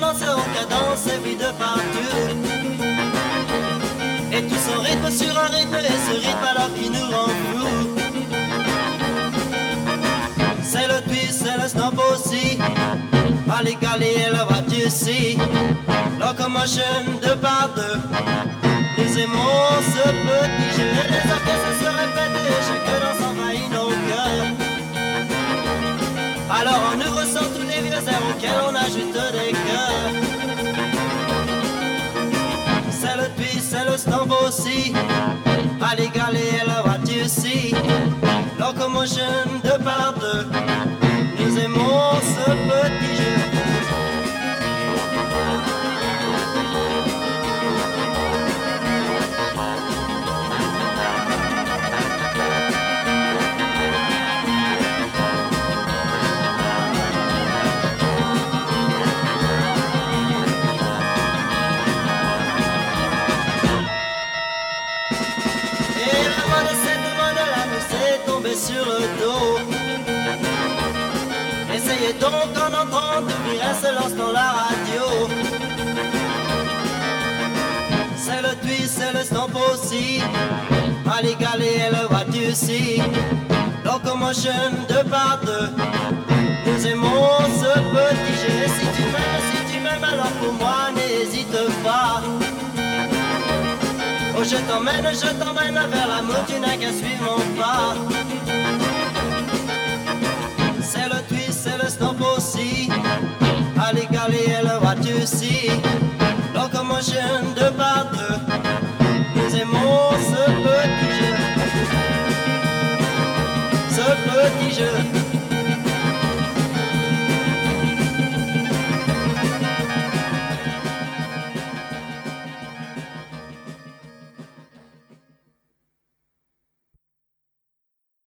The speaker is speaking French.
danser en cadence et vit de partout. Et tout son rythme sur un rythme et ce rythme alors qui nous rend fous. C'est le twist, c'est le stomp aussi. Allez, et la voiture si. Locomotion de par deux. Nous aimons ce petit jeu. Et les orchestres se répètent, chacun dans s'envahit nos cœurs. Alors on nous ressort tous les vieux airs auxquels on ajoute des cœurs. C'est le twist, c'est le stomp aussi. Allez, et la voiture si. Locomotion de par deux. Nous aimons ce petit jeu. Sur le dos. Essayez donc en entendant d'ouvrir un seul instant la radio. C'est le twist, c'est le stomp aussi. Allez, et le voiture si. Locomotion de par deux. Nous aimons ce petit jeu. Si tu m'aimes, alors pour moi n'hésite pas. Oh, je t'emmène vers l'amour, tu n'as qu'à suivre mon pas. C'est le twist, c'est le stomp aussi. Allez, et la voiture si. Locomotion de par deux.